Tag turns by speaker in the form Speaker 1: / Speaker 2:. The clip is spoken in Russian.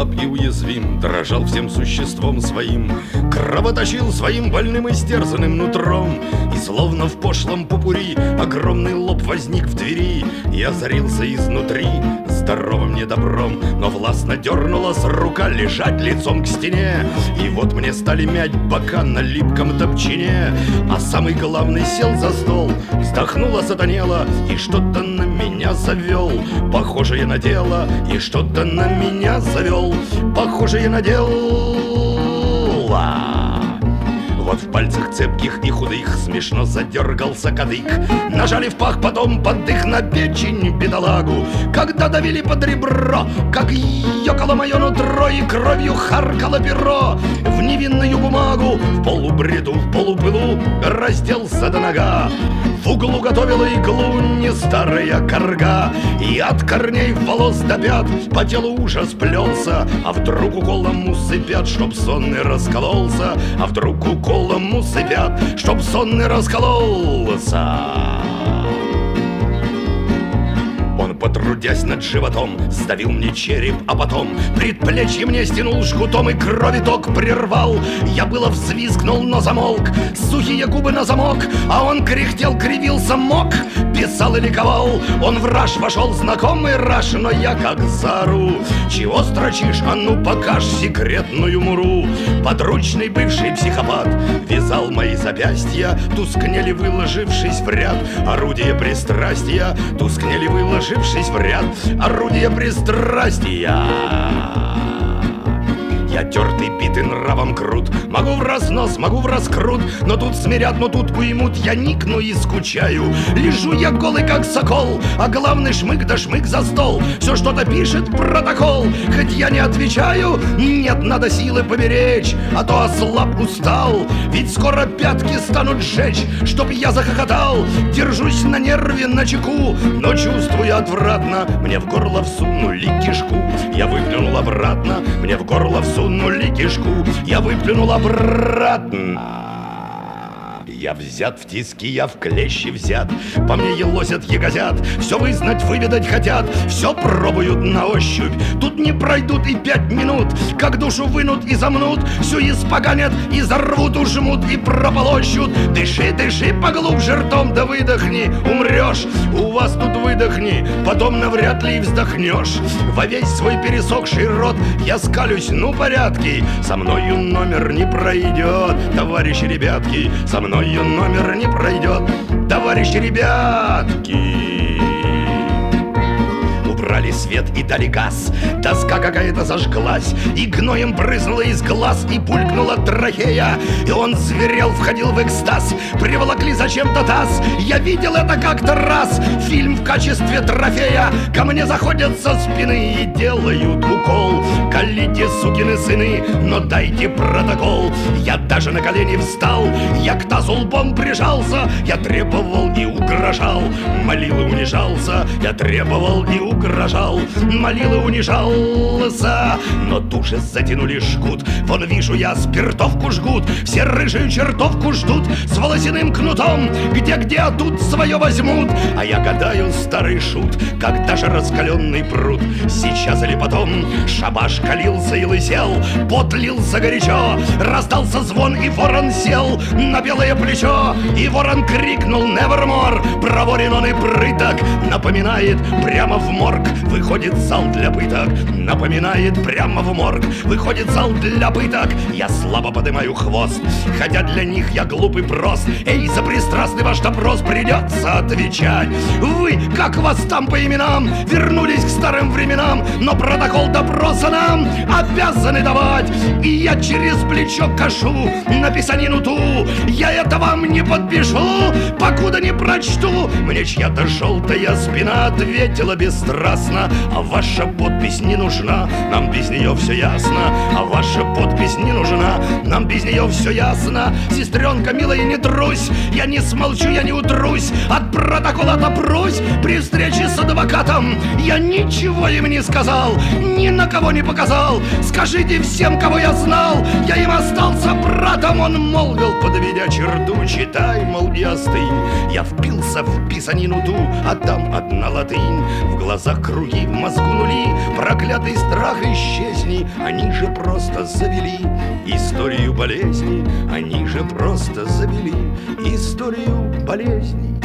Speaker 1: слаб и уязвим, дрожал всем существом своим, кровоточил своим больным и стерзанным нутром. И словно в пошлом попури огромный лоб возник в двери и озарился изнутри здоровым недобром. Но властно дернулась рука лежать лицом к стене, и вот мне стали мять бока на липком топчине. А самый главный сел за стол, вздохнул, осатанело и что-то на меня завел. Похожее на дело, и что-то на меня завел. Похожее на дело. Вот в пальцах цепких и худых смешно задергался кадык. Нажали в пах, потом поддых на печень бедолагу. Когда давили под ребро, как ёкало мое нутро, и кровью харкало перо в невинную бумагу. В полубреду, в полупылу разделся до нога. В углу готовила иглу не старая корга, и от корней волос до пят по телу ужас плелся. А вдруг уколом усыпят, чтоб сонный раскололся. А вдруг уколом усыпят, чтоб сонный раскололся. Он, потрудясь над животом, сдавил мне череп, а потом предплечье мне стянул жгутом и крови ток прервал. Я было взвизгнул, но замолк, сухие губы на замок, а он кряхтел, кривился, мок, писал и ликовал. Он в раж вошел, знакомый раж, но я как заору: чего строчишь, а ну покажь секретную муру. Подручный бывший психопат вязал мои запястья, тускнели, выложившись в ряд. Орудие пристрастия тускнели, выложившись в ряд. Орудие пристрастия. Я тертый, битый нравом крут, могу в разнос, могу в раскрут, но тут смирят, но тут уймут. Я никну и скучаю, лежу я голый как сокол, а главный шмык да шмык за стол. Все что-то пишет протокол, хоть я не отвечаю. Нет, надо силы поберечь, а то ослаб, устал. Ведь скоро пятки станут сжечь, чтоб я захохотал. Держусь на нерве, на чеку, но чувствую отвратно. Мне в горло всунули кишку, я выплюнул обратно. Мне в горло всунули кишку, я выплюнул обратно. Я взят в тиски, я в клещи взят, по мне елозят, ягозят, все вызнать, выведать хотят, все пробуют на ощупь. Тут не пройдут и 5 минут, как душу вынут и замнут, всю испоганят и зарвут, ужмут и прополощут. Дыши, дыши поглубже ртом, да выдохни, умрешь. У вас тут выдохни, потом навряд ли и вздохнешь. Во весь свой пересохший рот я скалюсь, ну порядки, со мною номер не пройдет, товарищи ребятки, со мною номер не пройдет, товарищи ребятки. Убрали свет и дали газ, доска какая-то зажглась, и гноем брызнула из глаз, и булькнула трахея. И он зверел, входил в экстаз, приволокли зачем-то таз. Я видел это как-то раз, фильм в качестве трофея. Ко мне заходят со спины и делают укол: колите, сукины сыны, но дайте протокол. Я даже на колени встал, я к тазу лбом прижался, я требовал и угрожал, молил и унижался, я требовал и угрожал, молил и унижался. Но туже затянули жгут, вон вижу я, спиртовку жгут, все рыжую чертовку ждут с волосяным кнутом. Где, а тут свое возьмут. А я гадаю, старый шут, когда же раскаленный пруд, сейчас или потом. Шабаш калился и лысел, пот лился горячо, раздался звон, и ворон сел на белое плечо. И ворон крикнул nevermore, проворен он и прыток, напоминает прямо в морг выходит зал для пыток, напоминает прямо в морг выходит зал для пыток. Я слабо поднимаю хвост, хотя для них я глуп и прост. Эй, за пристрастный ваш допрос придется отвечать. Вы, как вас там по именам, вернулись к старым временам, но протокол допроса нам обязаны давать. И я через плечо кашу на писанину ту, я это вам не подпишу, покуда не прочту. Мне чья-то желтая спина ответила бесстрастно: а ваша подпись не нужна, нам без нее все ясно. А ваша подпись не нужна, нам без нее все ясно. Сестренка милая, не трусь, я не смолчу, я не утрусь, от протокола отопрусь. При встрече с адвокатом я ничего им не сказал, ни на кого не показал. Скажите всем, кого я знал, я им остался братом. Он молвил, подведя черду, читай, мол, и остынь. Я впился в писанину ту, а там одна латынь. В глазах круги, в мозгу нули, проклятый страх исчезни. Они же просто завели историю болезни, они же просто завели историю болезни.